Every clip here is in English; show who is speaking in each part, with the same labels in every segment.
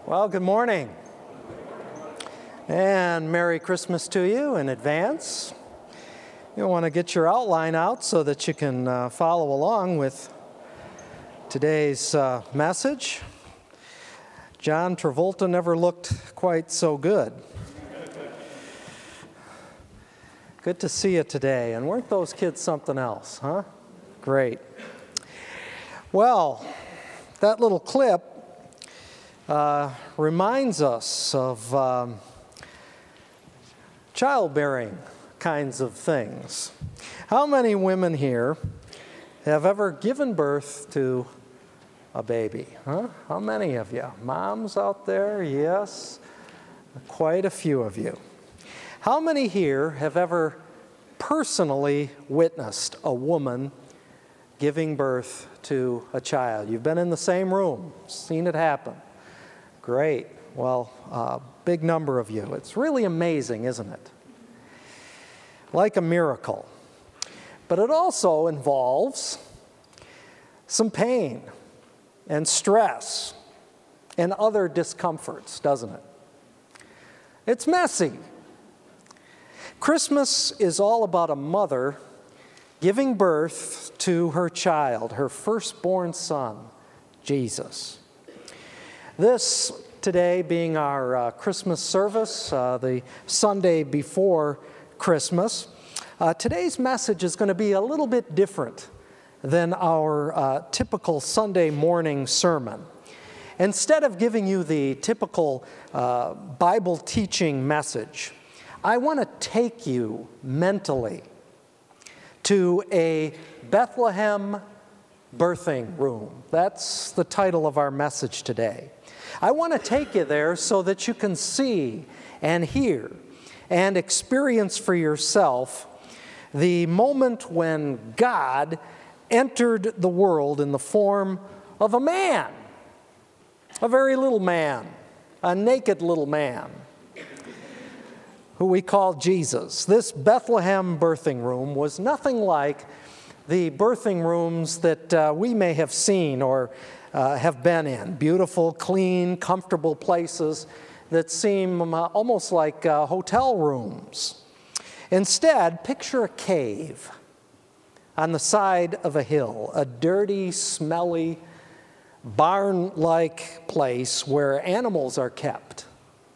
Speaker 1: Well, good morning, and Merry Christmas to you in advance. You'll want to get your outline out so that you can follow along with today's message. John Travolta never looked quite so good. Good to see you today, and weren't those kids something else, huh? Great. Well, that little clip reminds us of childbearing kinds of things. How many women here have ever given birth to a baby? Huh? How many of you? Moms out there? Yes, quite a few of you. How many here have ever personally witnessed a woman giving birth to a child? You've been in the same room, seen it happen. Great. Well, big number of you. It's really amazing, isn't it? Like a miracle. But it also involves some pain and stress and other discomforts, doesn't it? It's messy. Christmas is all about a mother giving birth to her child, her firstborn son, Jesus. This today being our Christmas service, the Sunday before Christmas, today's message is going to be a little bit different than our typical Sunday morning sermon. Instead of giving you the typical Bible teaching message, I want to take you mentally to a Bethlehem birthing room. That's the title of our message today. I want to take you there so that you can see and hear and experience for yourself the moment when God entered the world in the form of a man, a very little man, a naked little man, who we call Jesus. This Bethlehem birthing room was nothing like the birthing rooms that we may have seen or have been in. Beautiful, clean, comfortable places that seem almost like hotel rooms. Instead, picture a cave on the side of a hill, a dirty, smelly, barn-like place where animals are kept,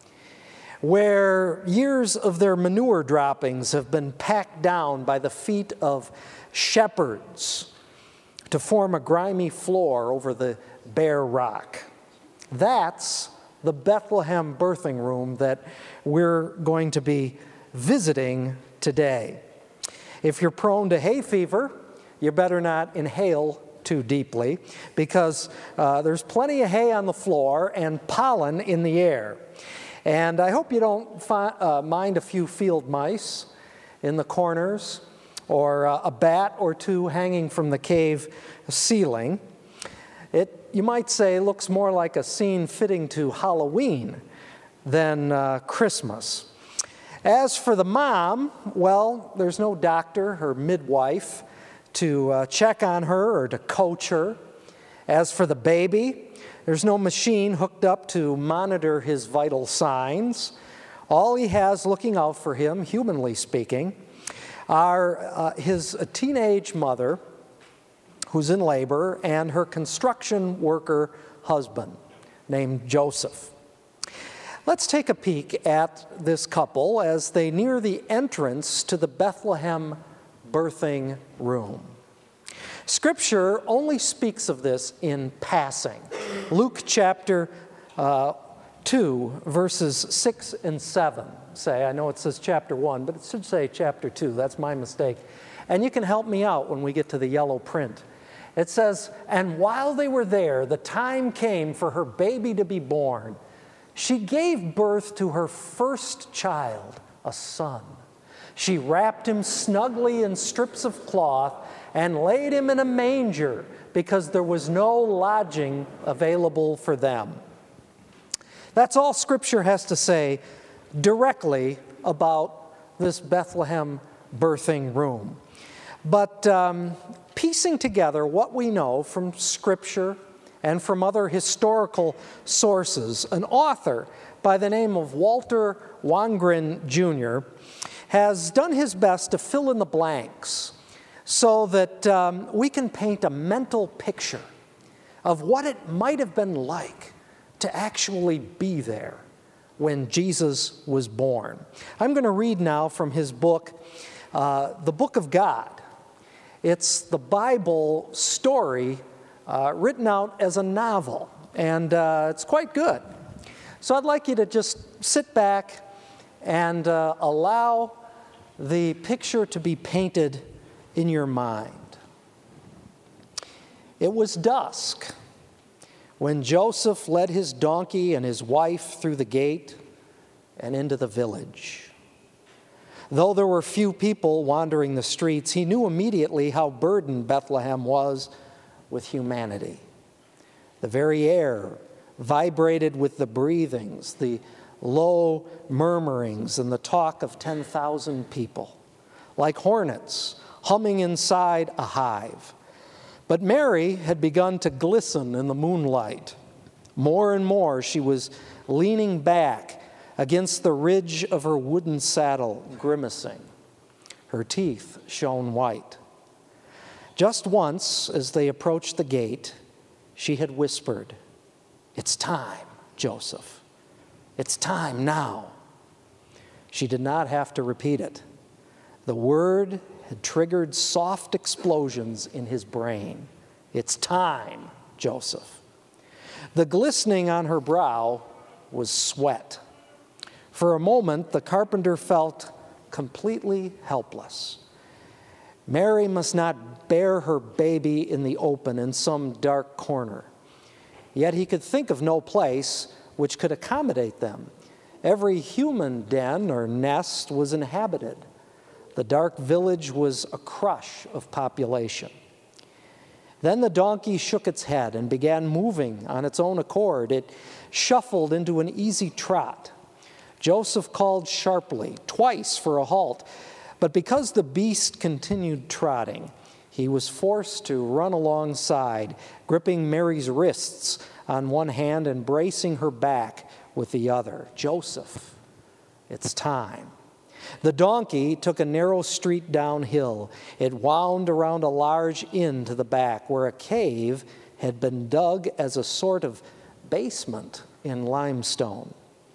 Speaker 1: where years of their manure droppings have been packed down by the feet of shepherds to form a grimy floor over the bare rock. That's the Bethlehem birthing room that we're going to be visiting today. If you're prone to hay fever, you better not inhale too deeply because there's plenty of hay on the floor and pollen in the air. And I hope you don't mind a few field mice in the corners or a bat or two hanging from the cave ceiling. It, you might say, looks more like a scene fitting to Halloween than Christmas. As for the mom, well, there's no doctor or midwife to check on her or to coach her. As for the baby, there's no machine hooked up to monitor his vital signs. All he has looking out for him, humanly speaking, are his teenage mother, who's in labor, and her construction worker husband, named Joseph. Let's take a peek at this couple as they near the entrance to the Bethlehem birthing room. Scripture only speaks of this in passing. Luke chapter 2, verses 6 and 7 say, I know it says chapter 1, but it should say chapter 2. That's my mistake. And you can help me out when we get to the yellow print. It says, and while they were there, the time came for her baby to be born. She gave birth to her first child, a son. She wrapped him snugly in strips of cloth and laid him in a manger because there was no lodging available for them. That's all Scripture has to say directly about this Bethlehem birthing room. But piecing together what we know from Scripture and from other historical sources. An author by the name of Walter Wangerin Jr. has done his best to fill in the blanks so that we can paint a mental picture of what it might have been like to actually be there when Jesus was born. I'm going to read now from his book, The Book of God. It's the Bible story written out as a novel, and it's quite good. So I'd like you to just sit back and allow the picture to be painted in your mind. It was dusk when Joseph led his donkey and his wife through the gate and into the village. Though there were few people wandering the streets, he knew immediately how burdened Bethlehem was with humanity. The very air vibrated with the breathings, the low murmurings, and the talk of 10,000 people, like hornets humming inside a hive. But Mary had begun to glisten in the moonlight. More and more, she was leaning back against the ridge of her wooden saddle, grimacing. Her teeth shone white. Just once, as they approached the gate, she had whispered, "It's time, Joseph. It's time now." She did not have to repeat it. The word had triggered soft explosions in his brain. It's time, Joseph. The glistening on her brow was sweat. For a moment, the carpenter felt completely helpless. Mary must not bear her baby in the open in some dark corner. Yet he could think of no place which could accommodate them. Every human den or nest was inhabited. The dark village was a crush of population. Then the donkey shook its head and began moving on its own accord. It shuffled into an easy trot. Joseph called sharply, twice for a halt, but because the beast continued trotting, he was forced to run alongside, gripping Mary's wrists on one hand and bracing her back with the other. "Joseph, it's time." The donkey took a narrow street downhill. It wound around a large inn to the back, where a cave had been dug as a sort of basement in limestone.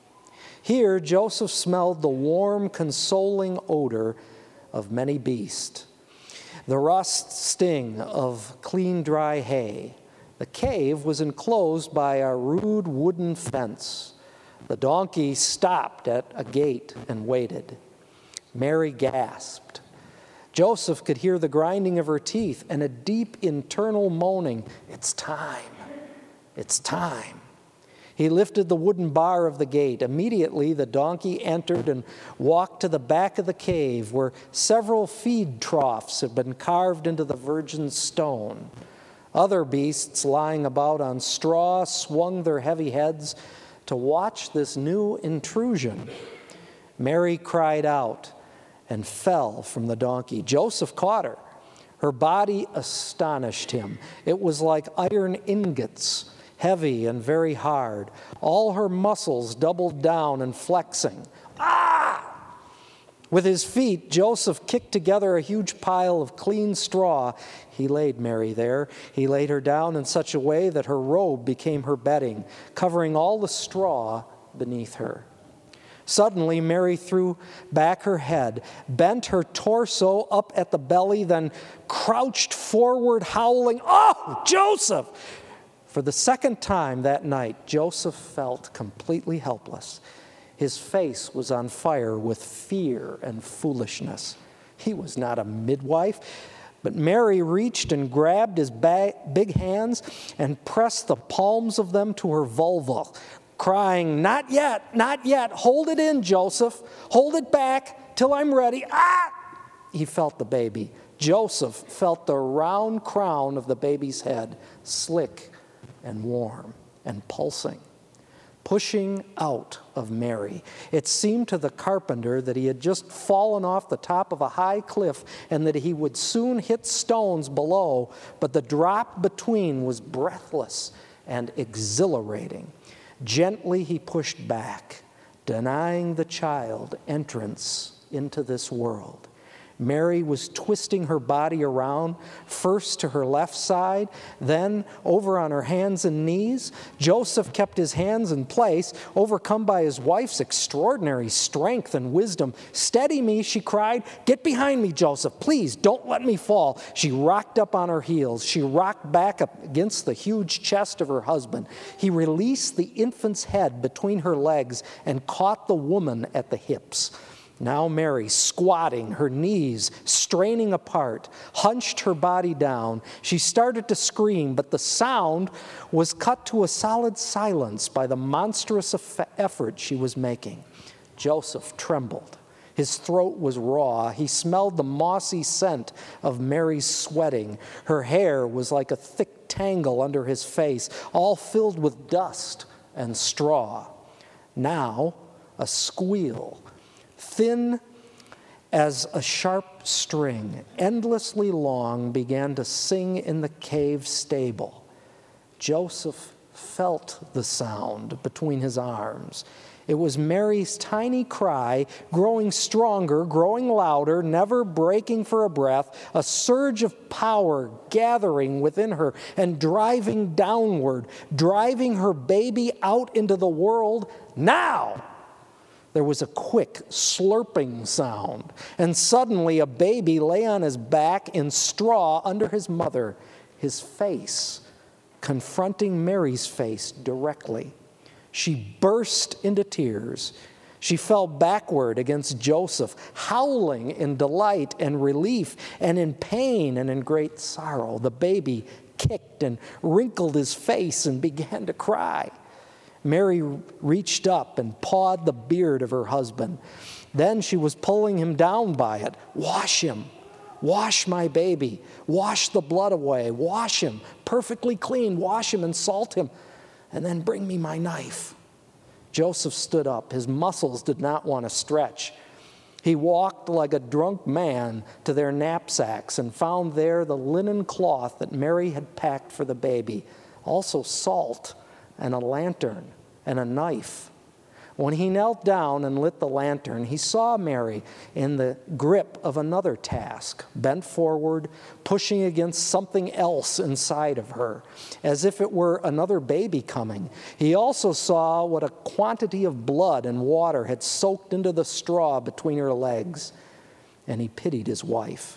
Speaker 1: Here, Joseph smelled the warm, consoling odor of many beasts, the rust sting of clean, dry hay. The cave was enclosed by a rude wooden fence. The donkey stopped at a gate and waited. Mary gasped. Joseph could hear the grinding of her teeth and a deep internal moaning. "It's time. It's time." He lifted the wooden bar of the gate. Immediately, the donkey entered and walked to the back of the cave, where several feed troughs had been carved into the virgin stone. Other beasts lying about on straw swung their heavy heads to watch this new intrusion. Mary cried out and fell from the donkey. Joseph caught her. Her body astonished him. It was like iron ingots, heavy and very hard. All her muscles doubled down and flexing. "Ah!" With his feet, Joseph kicked together a huge pile of clean straw. He laid Mary there. He laid her down in such a way that her robe became her bedding, covering all the straw beneath her. Suddenly, Mary threw back her head, bent her torso up at the belly, then crouched forward, howling, "Oh, Joseph!" For the second time that night, Joseph felt completely helpless. His face was on fire with fear and foolishness. He was not a midwife, but Mary reached and grabbed his big hands and pressed the palms of them to her vulva, crying, "Not yet, not yet. Hold it in, Joseph. Hold it back till I'm ready." Ah! He felt the baby. Joseph felt the round crown of the baby's head, slick and warm and pulsing, pushing out of Mary. It seemed to the carpenter that he had just fallen off the top of a high cliff and that he would soon hit stones below, but the drop between was breathless and exhilarating. Gently he pushed back, denying the child entrance into this world. Mary was twisting her body around, first to her left side, then over on her hands and knees. Joseph kept his hands in place, overcome by his wife's extraordinary strength and wisdom. "Steady me," she cried. "Get behind me, Joseph. Please, don't let me fall." She rocked up on her heels. She rocked back up against the huge chest of her husband. He released the infant's head between her legs and caught the woman at the hips. Now Mary, squatting, her knees straining apart, hunched her body down. She started to scream, but the sound was cut to a solid silence by the monstrous effort she was making. Joseph trembled. His throat was raw. He smelled the mossy scent of Mary's sweating. Her hair was like a thick tangle under his face, all filled with dust and straw. Now, a squeal, thin as a sharp string, endlessly long, began to sing in the cave stable. Joseph felt the sound between his arms. It was Mary's tiny cry, growing stronger, growing louder, never breaking for a breath, a surge of power gathering within her and driving downward, driving her baby out into the world now. There was a quick slurping sound, and suddenly a baby lay on his back in straw under his mother, his face confronting Mary's face directly. She burst into tears. She fell backward against Joseph, howling in delight and relief and in pain and in great sorrow. The baby kicked and wrinkled his face and began to cry. Mary reached up and pawed the beard of her husband. Then she was pulling him down by it. "Wash him. Wash my baby. Wash the blood away. Wash him perfectly clean. Wash him and salt him. And then bring me my knife." Joseph stood up. His muscles did not want to stretch. He walked like a drunk man to their knapsacks and found there the linen cloth that Mary had packed for the baby, also salt and a lantern and a knife. When he knelt down and lit the lantern, he saw Mary in the grip of another task, bent forward, pushing against something else inside of her, as if it were another baby coming. He also saw what a quantity of blood and water had soaked into the straw between her legs, and he pitied his wife.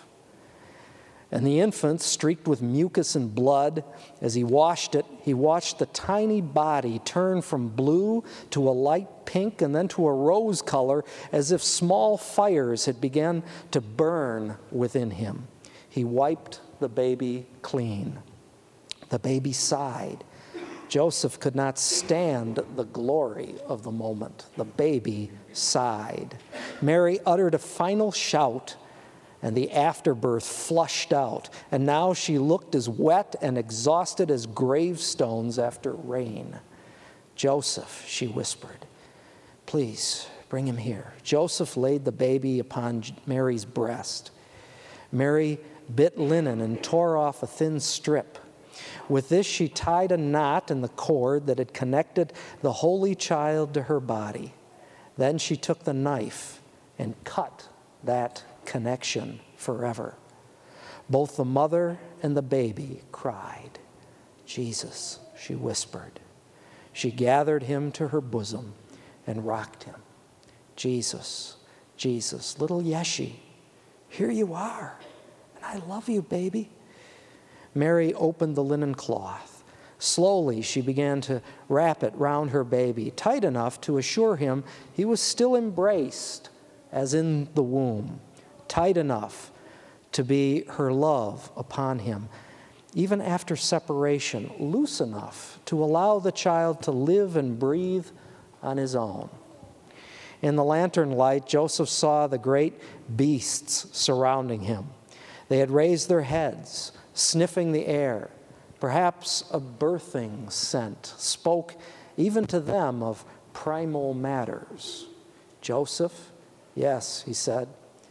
Speaker 1: And the infant, streaked with mucus and blood, as he washed it, he watched the tiny body turn from blue to a light pink and then to a rose color, as if small fires had begun to burn within him. He wiped the baby clean. The baby sighed. Joseph could not stand the glory of the moment. The baby sighed. Mary uttered a final shout, and the afterbirth flushed out, and now she looked as wet and exhausted as gravestones after rain. "Joseph," she whispered, "please bring him here." Joseph laid the baby upon Mary's breast. Mary bit linen and tore off a thin strip. With this she tied a knot in the cord that had connected the holy child to her body. Then she took the knife and cut that connection forever. Both the mother and the baby cried. "Jesus," she whispered. She gathered him to her bosom and rocked him. "Jesus, Jesus, little Yeshi, here you are, and I love you, baby." Mary opened the linen cloth. Slowly, she began to wrap it round her baby, tight enough to assure him he was still embraced as in the womb, tight enough to be her love upon him, even after separation, loose enough to allow the child to live and breathe on his own. In the lantern light, Joseph saw the great beasts surrounding him. They had raised their heads, sniffing the air. Perhaps a birthing scent spoke even to them of primal matters. "Joseph, yes," he said.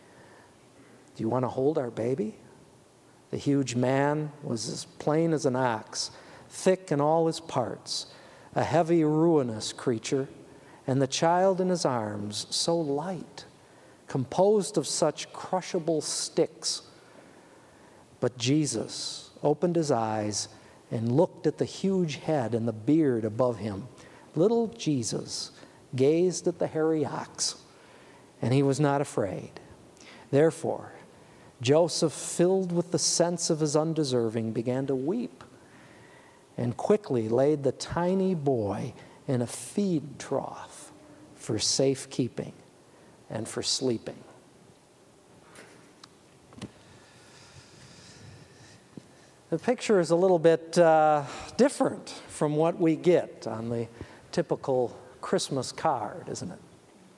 Speaker 1: "Do you want to hold our baby?" The huge man was as plain as an ox, thick in all his parts, a heavy, ruinous creature, and the child in his arms so light, composed of such crushable sticks. But Jesus opened his eyes and looked at the huge head and the beard above him. Little Jesus gazed at the hairy ox, and he was not afraid. Therefore, Joseph, filled with the sense of his undeserving, began to weep, and quickly laid the tiny boy in a feed trough for safekeeping and for sleeping. The picture is a little bit different from what we get on the typical Christmas card, isn't it?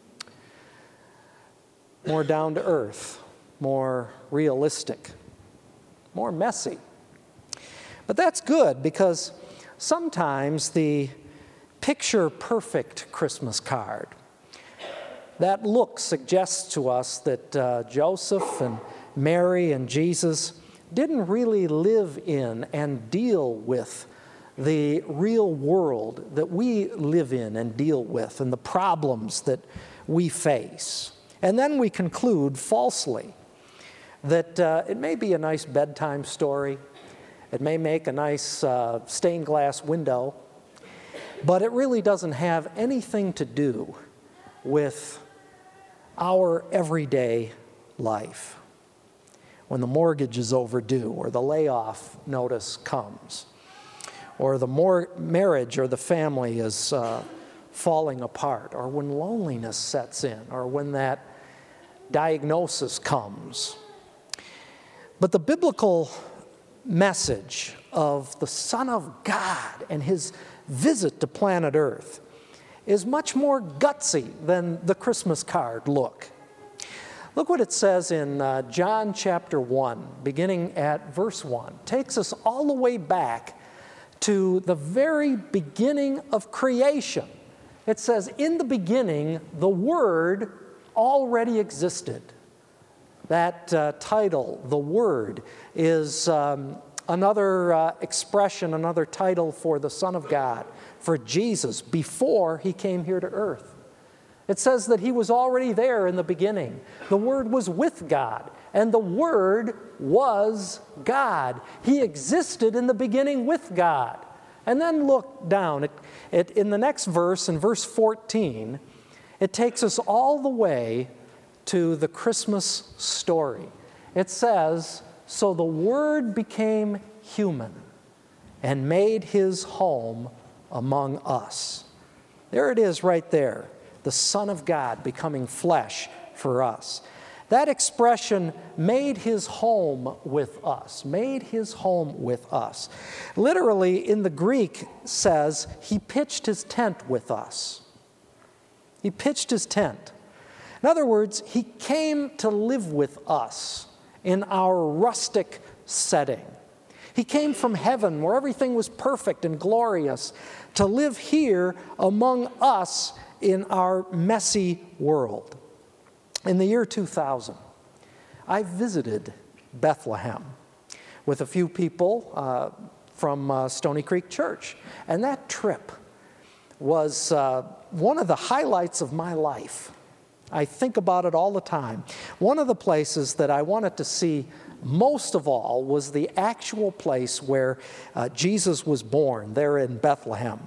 Speaker 1: More down to earth, more realistic, more messy. But that's good, because sometimes the picture-perfect Christmas card, that look suggests to us that Joseph and Mary and Jesus didn't really live in and deal with the real world that we live in and deal with, and the problems that we face. And then we conclude falsely that it may be a nice bedtime story, it may make a nice stained glass window, but it really doesn't have anything to do with our everyday life. When the mortgage is overdue, or the layoff notice comes, or the marriage or the family is falling apart, or when loneliness sets in, or when that diagnosis comes. But the biblical message of the Son of God and his visit to planet Earth is much more gutsy than the Christmas card look. Look what it says in John chapter 1, beginning at verse 1. It takes us all the way back to the very beginning of creation. It says, in the beginning, the Word already existed. That title, the Word, is another expression, another title for the Son of God, for Jesus, before he came here to earth. It says that he was already there in the beginning. The Word was with God, and the Word was God. He existed in the beginning with God. And then look down. In the next verse, in verse 14, it takes us all the way to the Christmas story. It says, so the Word became human and made his home among us. There it is right there. The Son of God becoming flesh for us. That expression, made his home with us, made his home with us. Literally, in the Greek, says he pitched his tent with us. He pitched his tent. In other words, he came to live with us in our rustic setting. He came from heaven, where everything was perfect and glorious, to live here among us in our messy world. In the year 2000, I visited Bethlehem with a few people from Stony Creek Church. And that trip was one of the highlights of my life. I think about it all the time. One of the places that I wanted to see most of all was the actual place where Jesus was born, there in Bethlehem.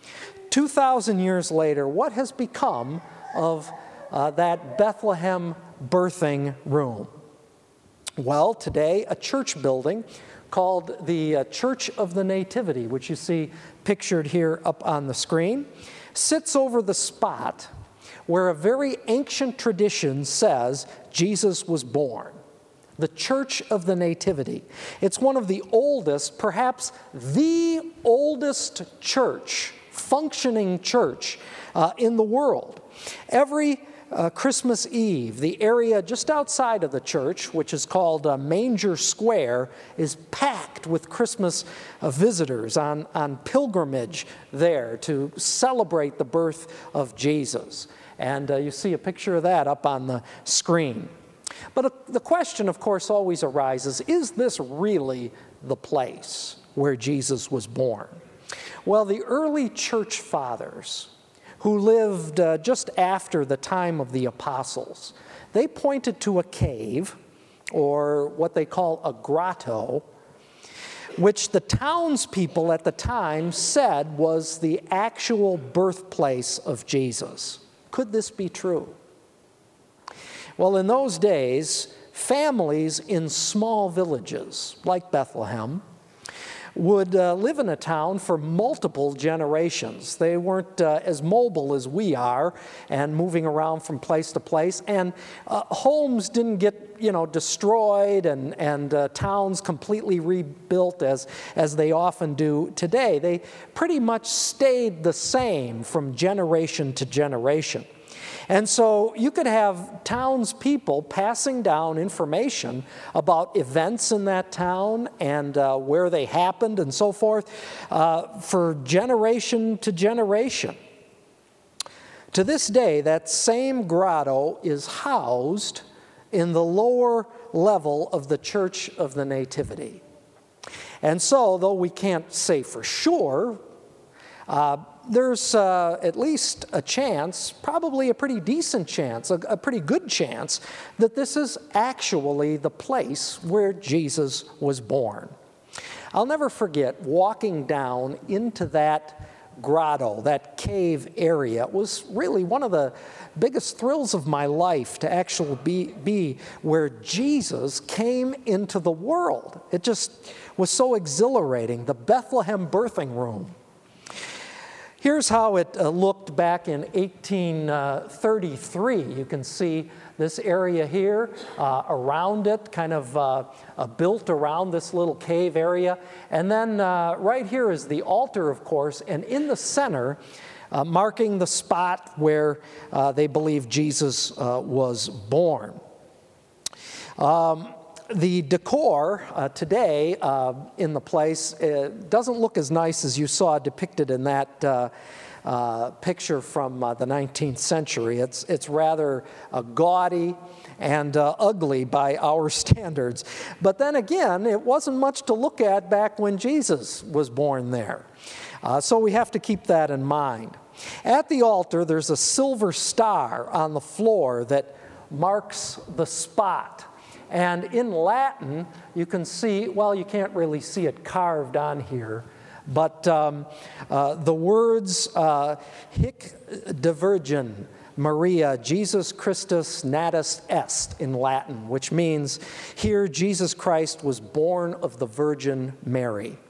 Speaker 1: 2,000 years later, what has become of that Bethlehem birthing room? Well, today, a church building called the Church of the Nativity, which you see pictured here up on the screen, sits over the spot where a very ancient tradition says Jesus was born. The Church of the Nativity. It's one of the oldest, perhaps the oldest church, functioning church in the world. Every Christmas Eve, the area just outside of the church, which is called Manger Square, is packed with Christmas visitors on pilgrimage there to celebrate the birth of Jesus. And you see a picture of that up on the screen. But the question, of course, always arises, is this really the place where Jesus was born? Well, the early church fathers who lived just after the time of the apostles, they pointed to a cave, or what they call a grotto, which the townspeople at the time said was the actual birthplace of Jesus. Could this be true? Well, in those days, families in small villages like Bethlehem would live in a town for multiple generations. They weren't as mobile as we are and moving around from place to place. And homes didn't get, destroyed and towns completely rebuilt as they often do today. They pretty much stayed the same from generation to generation. And so you could have townspeople passing down information about events in that town and where they happened and so forth for generation to generation. To this day, that same grotto is housed in the lower level of the Church of the Nativity. And so, though we can't say for sure, there's at least a chance, probably a pretty decent chance, a pretty good chance, that this is actually the place where Jesus was born. I'll never forget walking down into that grotto, that cave area. It was really one of the biggest thrills of my life to actually be where Jesus came into the world. It just was so exhilarating, the Bethlehem birthing room. Here's how it looked back in 1833. You can see this area here, around it, kind of built around this little cave area. And then right here is the altar, of course, and in the center, marking the spot where they believe Jesus was born. The decor today in the place doesn't look as nice as you saw depicted in that picture from the 19th century. It's rather gaudy and ugly by our standards. But then again, it wasn't much to look at back when Jesus was born there. So we have to keep that in mind. At the altar, there's a silver star on the floor that marks the spot. And in Latin, you can see, well, you can't really see it carved on here, but the words Hic de Virgin Maria Jesus Christus natus est in Latin, which means here Jesus Christ was born of the Virgin Mary.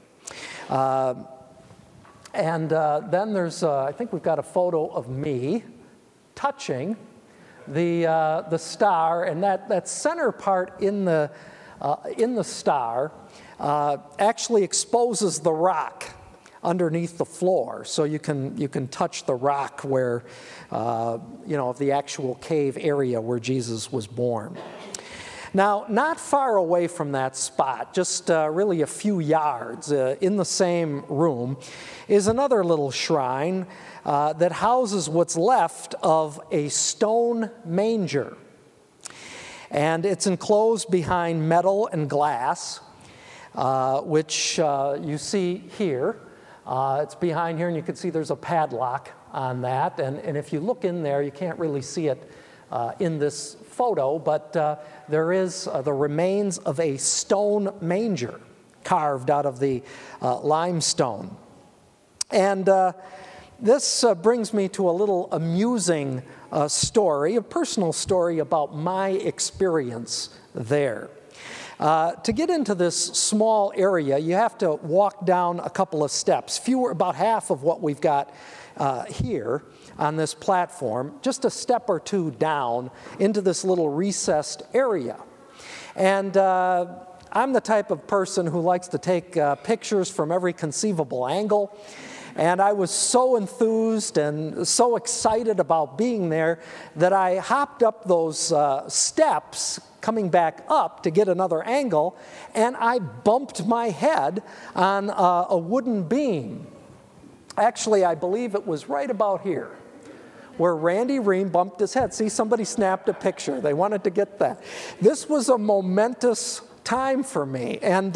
Speaker 1: And then there's, I think we've got a photo of me touching the star, and that center part in the star actually exposes the rock underneath the floor, so you can touch the rock where of the actual cave area where Jesus was born. Now, not far away from that spot, just really a few yards in the same room, is another little shrine that houses what's left of a stone manger. And it's enclosed behind metal and glass, which you see here. It's behind here, and you can see there's a padlock on that. And if you look in there, you can't really see it in this photo, but there is the remains of a stone manger carved out of the limestone. And this brings me to a little amusing story, a personal story about my experience there. To get into this small area, you have to walk down a couple of steps, about half of what we've got here on this platform, just a step or two down into this little recessed area. And I'm the type of person who likes to take pictures from every conceivable angle. And I was so enthused and so excited about being there that I hopped up those steps coming back up to get another angle, and I bumped my head on a wooden beam. Actually, I believe it was right about here where Randy Ream bumped his head. See, somebody snapped a picture. They wanted to get that. This was a momentous time for me. And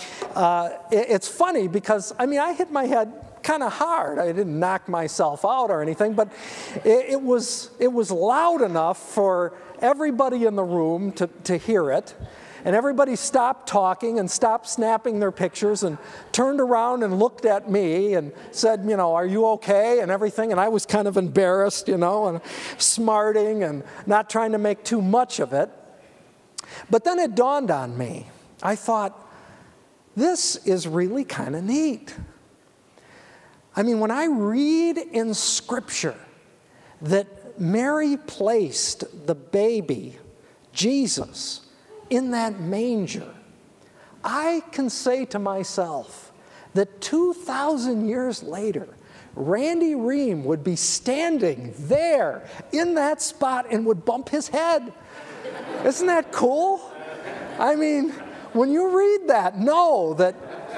Speaker 1: it's funny because, I hit my head kind of hard. I didn't knock myself out or anything, but it was loud enough for everybody in the room to hear it. And everybody stopped talking and stopped snapping their pictures and turned around and looked at me and said, are you okay and everything. And I was kind of embarrassed, and smarting and not trying to make too much of it. But then it dawned on me. I thought, this is really kind of neat. When I read in Scripture that Mary placed the baby, Jesus, in that manger, I can say to myself that 2,000 years later, Randy Ream would be standing there in that spot and would bump his head. Isn't that cool? When you read that, know that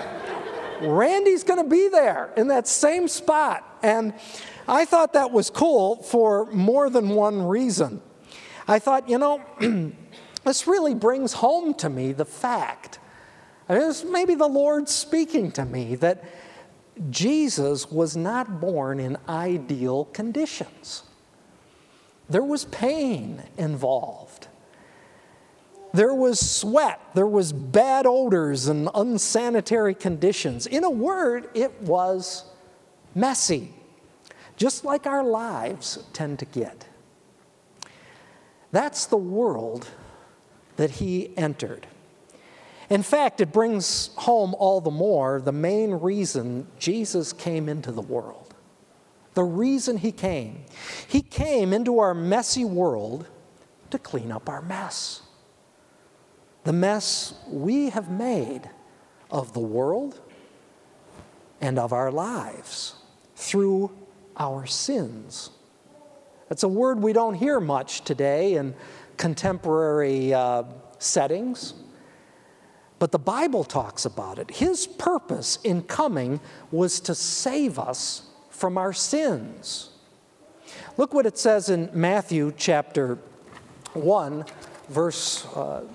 Speaker 1: Randy's going to be there in that same spot. And I thought that was cool for more than one reason. I thought, this really brings home to me the fact, it's maybe the Lord speaking to me, that Jesus was not born in ideal conditions. There was pain involved. There was sweat. There was bad odors and unsanitary conditions. In a word, it was messy, just like our lives tend to get. That's the world that he entered. In fact, it brings home all the more the main reason Jesus came into the world. The reason he came. He came into our messy world to clean up our mess. The mess we have made of the world and of our lives through our sins. That's a word we don't hear much today in contemporary settings, but the Bible talks about it. His purpose in coming was to save us from our sins. Look what it says in Matthew chapter 1, verse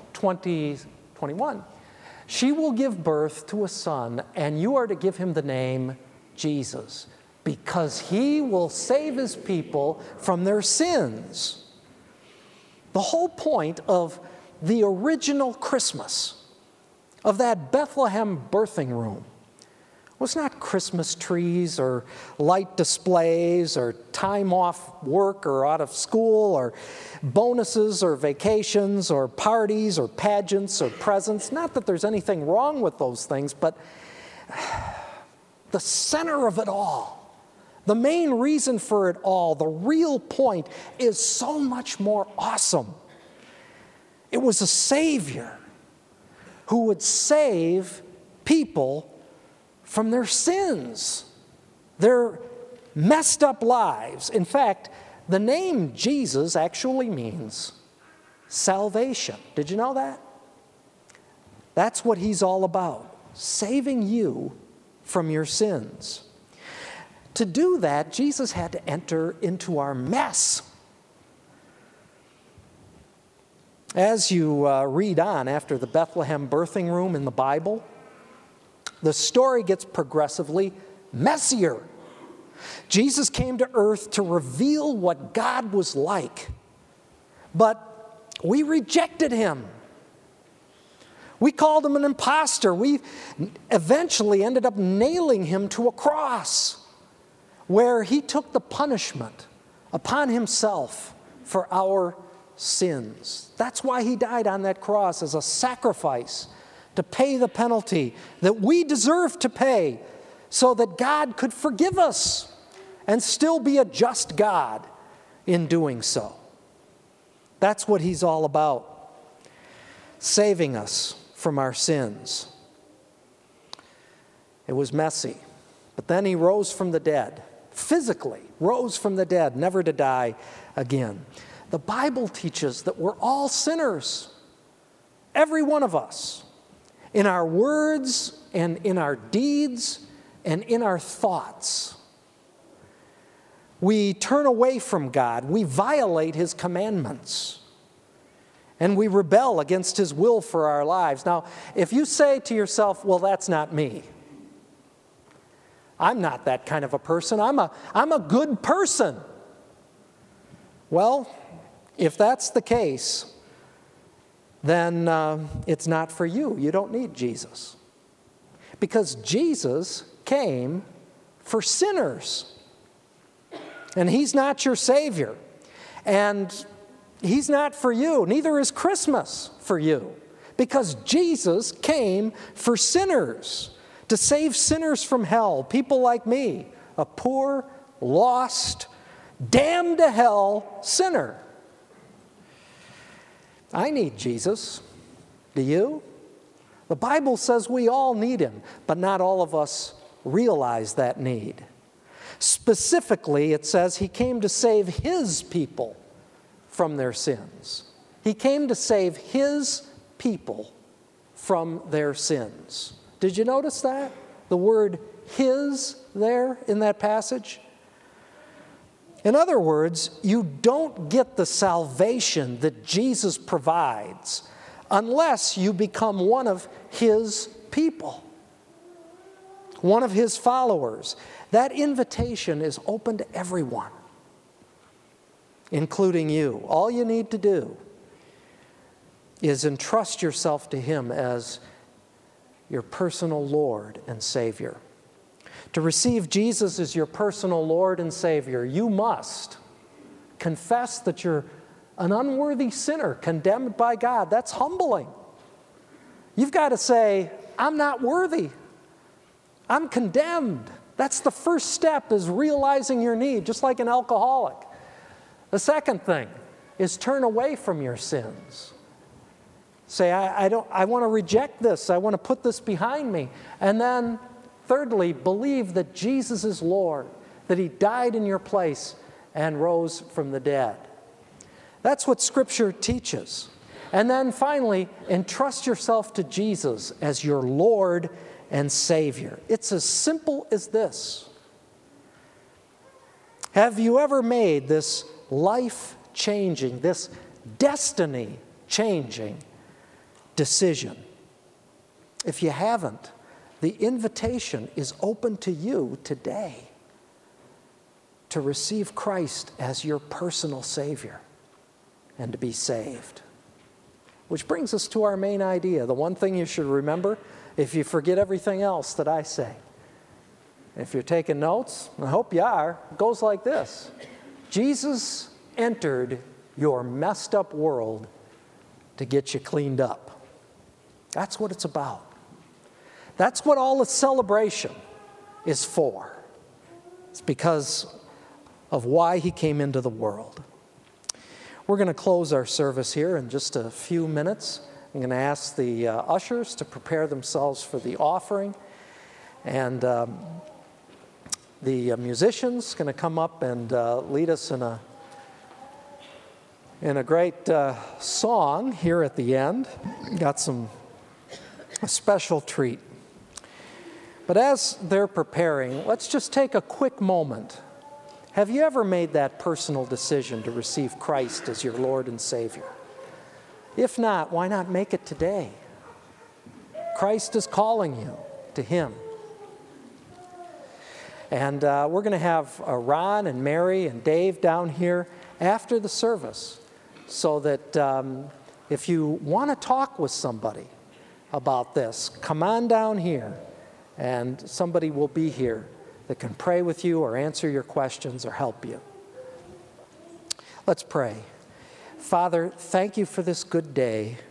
Speaker 1: 21. She will give birth to a son, and you are to give him the name Jesus, because he will save his people from their sins. The whole point of the original Christmas, of that Bethlehem birthing room, was not Christmas trees or light displays or time off work or out of school or bonuses or vacations or parties or pageants or presents. Not that there's anything wrong with those things, but the center of it all, the main reason for it all, the real point is so much more awesome. It was a Savior who would save people from their sins, their messed up lives. In fact, the name Jesus actually means salvation. Did you know that? That's what he's all about, saving you from your sins. To do that, Jesus had to enter into our mess. As you read on after the Bethlehem birthing room in the Bible, the story gets progressively messier. Jesus came to earth to reveal what God was like, but we rejected him. We called him an imposter. We eventually ended up nailing him to a cross where he took the punishment upon himself for our sins. That's why he died on that cross, as a sacrifice to pay the penalty that we deserve to pay so that God could forgive us and still be a just God in doing so. That's what he's all about, saving us from our sins. It was messy, but then he rose from the dead, physically rose from the dead, never to die again. The Bible teaches that we're all sinners, every one of us, in our words and in our deeds and in our thoughts. We turn away from God. We violate his commandments. and we rebel against His will for our lives. Now, if you say to yourself, well, that's not me. I'm not that kind of a person. I'm a good person. Well, if that's the case, then it's not for you. You don't need Jesus. Because Jesus came for sinners. And He's not your Savior. And He's not for you. Neither is Christmas for you. Because Jesus came for sinners, to save sinners from hell, people like me, a poor, lost, damned to hell sinner. I need Jesus. Do you? The Bible says we all need Him, but not all of us realize that need. Specifically, it says He came to save His people from their sins. He came to save His people from their sins. Did you notice that? The word His there in that passage? In other words, you don't get the salvation that Jesus provides unless you become one of His people, one of His followers. That invitation is open to everyone, including you. All you need to do is entrust yourself to Him as your personal Lord and Savior. To receive Jesus as your personal Lord and Savior, you must confess that you're an unworthy sinner condemned by God. That's humbling. You've got to say, I'm not worthy. I'm condemned. That's the first step, is realizing your need, just like an alcoholic. The second thing is turn away from your sins. Say, I want to reject this. I want to put this behind me. And then, thirdly, believe that Jesus is Lord, that He died in your place and rose from the dead. That's what Scripture teaches. And then finally, entrust yourself to Jesus as your Lord and Savior. It's as simple as this. Have you ever made this life-changing, this destiny-changing decision? If you haven't, the invitation is open to you today to receive Christ as your personal Savior and to be saved. Which brings us to our main idea, the one thing you should remember if you forget everything else that I say. If you're taking notes, I hope you are, it goes like this. Jesus entered your messed up world to get you cleaned up. That's what it's about. That's what all the celebration is for. It's because of why He came into the world. We're going to close our service here in just a few minutes. I'm going to ask the ushers to prepare themselves for the offering. And the musicians going to come up and lead us in a great song here at the end. Got a special treat. But as they're preparing, let's just take a quick moment. Have you ever made that personal decision to receive Christ as your Lord and Savior? If not, why not make it today? Christ is calling you to Him. And we're going to have Ron and Mary and Dave down here after the service, so that if you want to talk with somebody about this, come on down here, and somebody will be here that can pray with you or answer your questions or help you. Let's pray. Father, thank you for this good day.